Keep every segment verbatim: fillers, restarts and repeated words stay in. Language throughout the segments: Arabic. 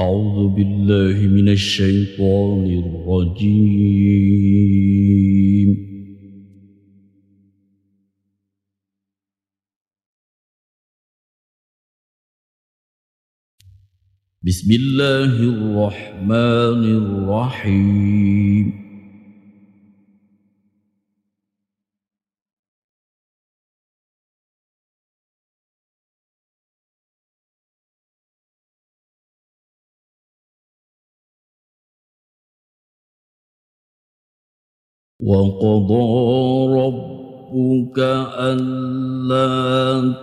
أعوذ بالله من الشيطان الرجيم. بسم الله الرحمن الرحيم. وقضى ربك ألا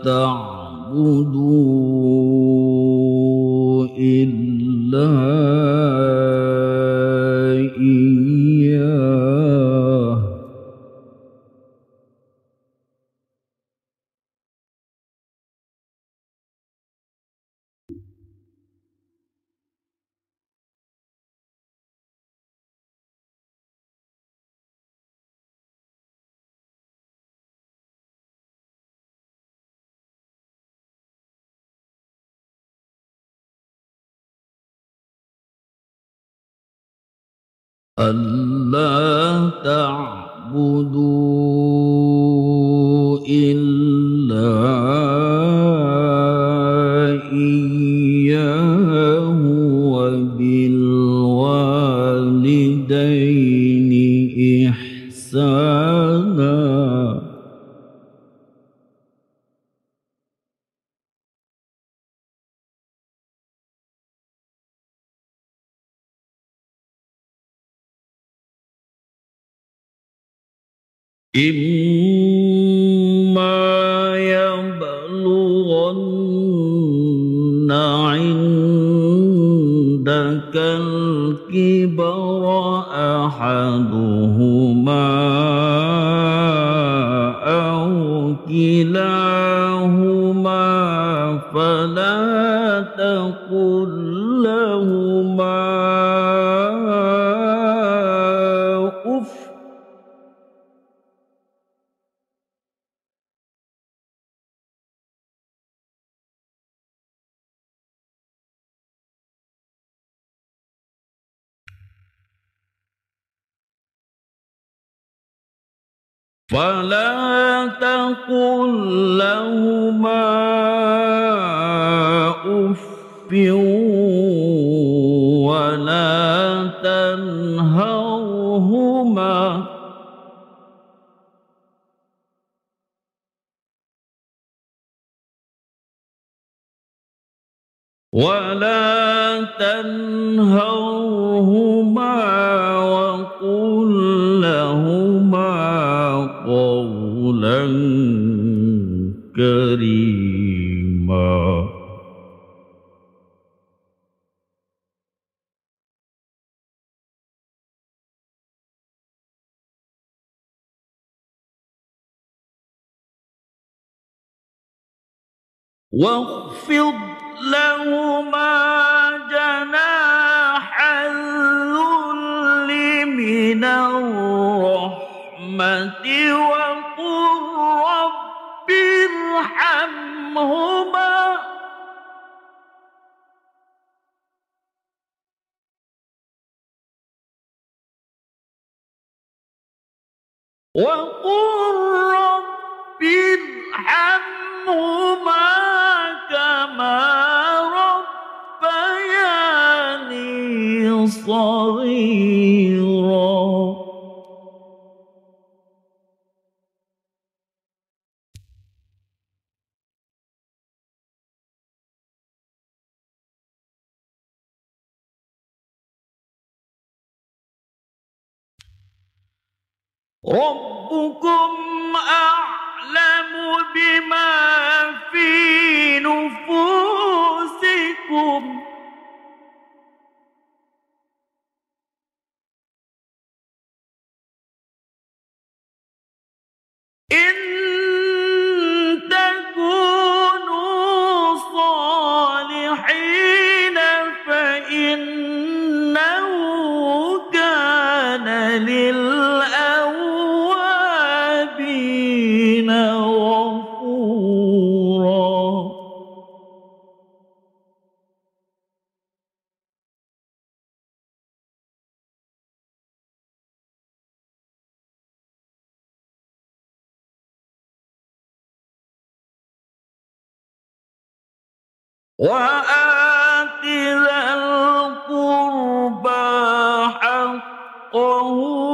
تعبدوا إلا إياه ألا تعبدوا إلا إياه وبالوالدين إحسانا. إما يبلغن عندك الكبر أحدهما أو كلاهما فلا تقل لهما أف فلا تقل لهما أف ولا تنهرهما ولا تنهرهما وقل لهما قولا كريما. واخفض لهما جناح الذل من الرحمة وقل رب ارحمهما وقل رب ارحمهما كما ربياني صغيرا. ربكم أعلم بما في نفوسكم إن تكونوا صالحين فإنه كان للأوابين غفورا. وآت ذا القربى حقه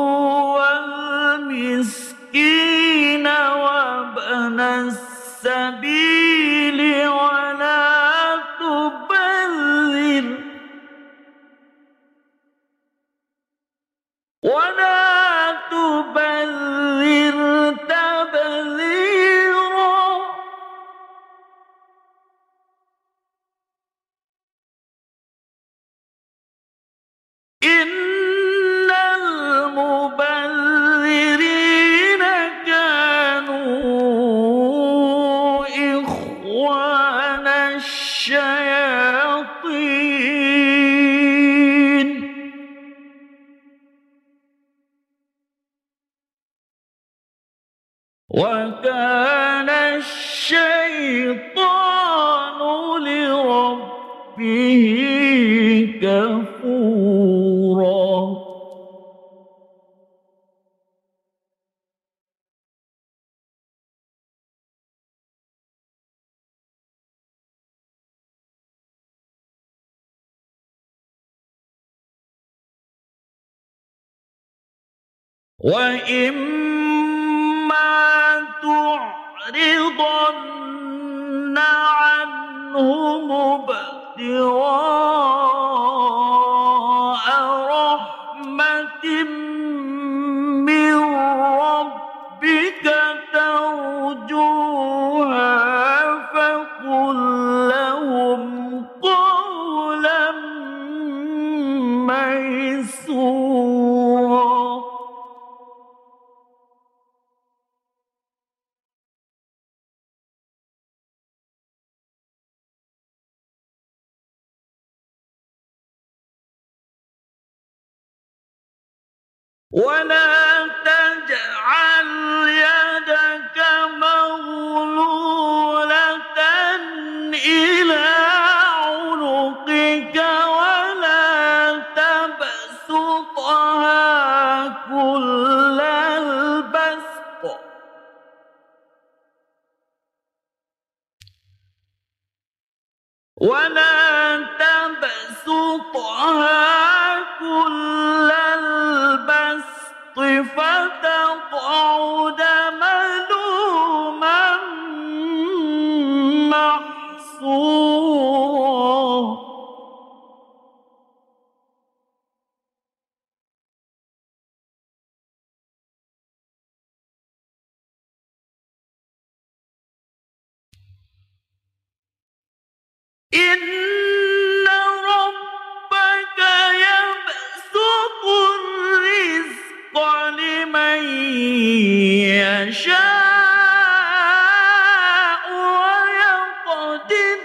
والمسكين وابن السبيل ولا تبذر ولا تبذر تبذيرا إن المبذرين كانوا إخوان الشياطين وكان الشيطان لربه كفورا وإما تعرضن عنهم ابتغاء رحمة من ربك ترجوها فقل لهم قولا ميسورا ولا تجعل يدك مغلولة إلى عنقك ولا تبسطها كل البسط ولا تبسطها كل البسط فتقعد ملوما محسورا إن ربك يبسط الرزق لمن يشاء ويقدر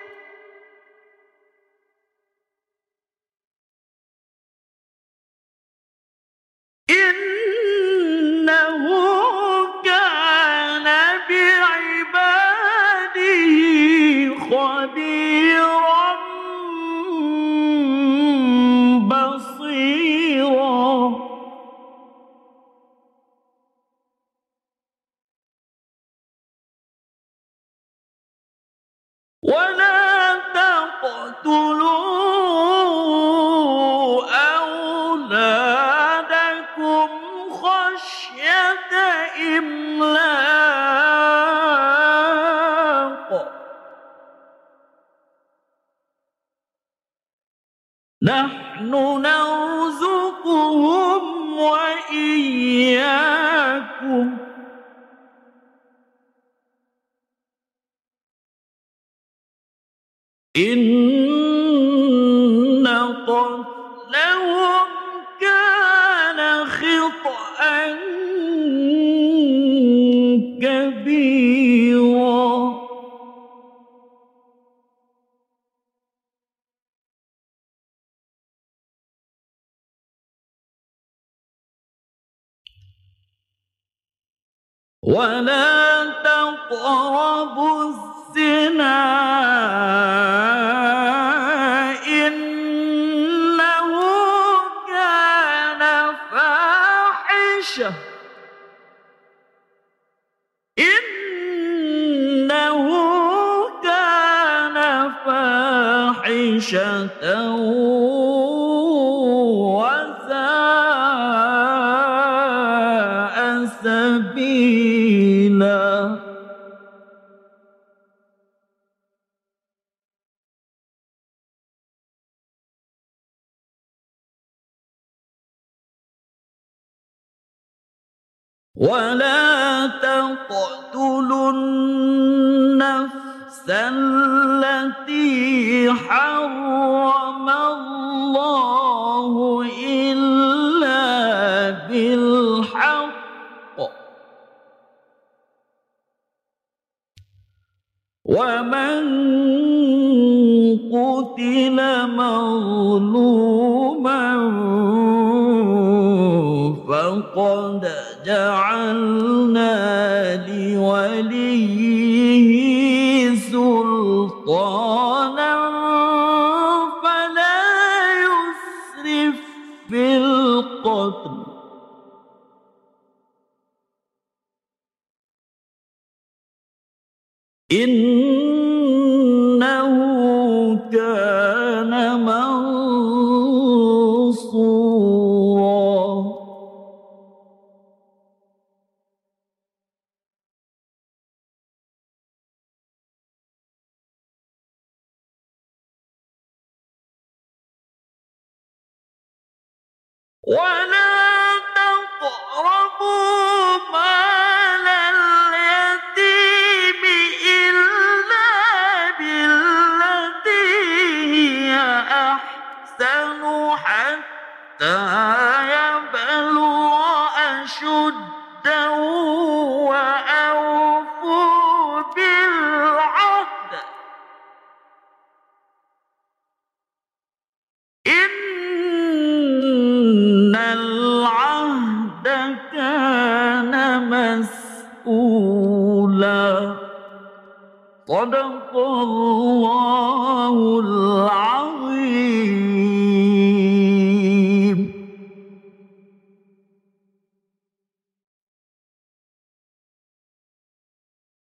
إنه كان بعباده خبيرا بصيرا ولا تقتلوا أولادكم خشية إملاق نحن نرزقهم وإياكم إن قتلهم كان خطأ كبيرا ولا تقربوا الزنا إنه كان فاحشة إنه كان فاحشة معيشة وساء سبيلا. ولا تقتلوا النفس التي حرم الله إلا بالحق ومن قتل مظلوما فقد جعلنا لوليه سلطانا فلا يسرف في القتل إنه كان منصورا. ولا تقربوا مال اليتيم إلا بالتي هي أحسن حتى يبلغ أشده وأوفوا بالعهد إن العهد كان مسؤولا. صدق الله العظيم.